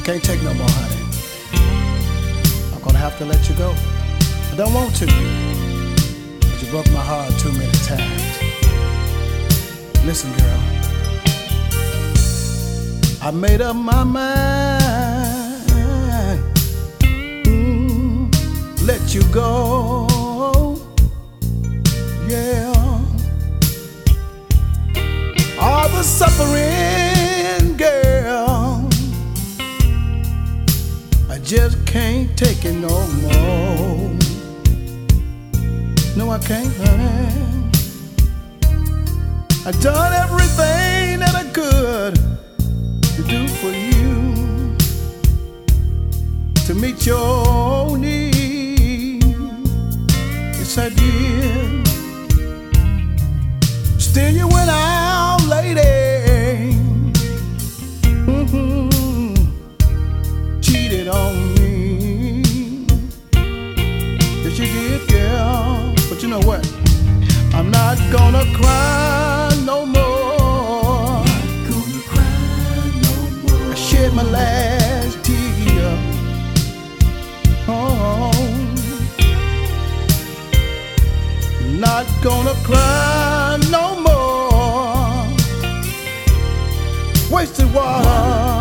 can't take no more, honey. I'm gonna have to let you go. I don't want to, but you broke my heart too many times. Listen, girl, I made up my mind, let you go, yeah. All the suffering, girl, I just can't take it no more. No, I can't, honey. I done everything that I could to do for you, to meet your needs. Yes, I did. Still you went out, lady, cheated on me. Yes, you did, girl. But you know what? I'm not gonna cry no more. Not gonna cry no more. I shed my last tear. Oh, not gonna cry no more. Wasted water.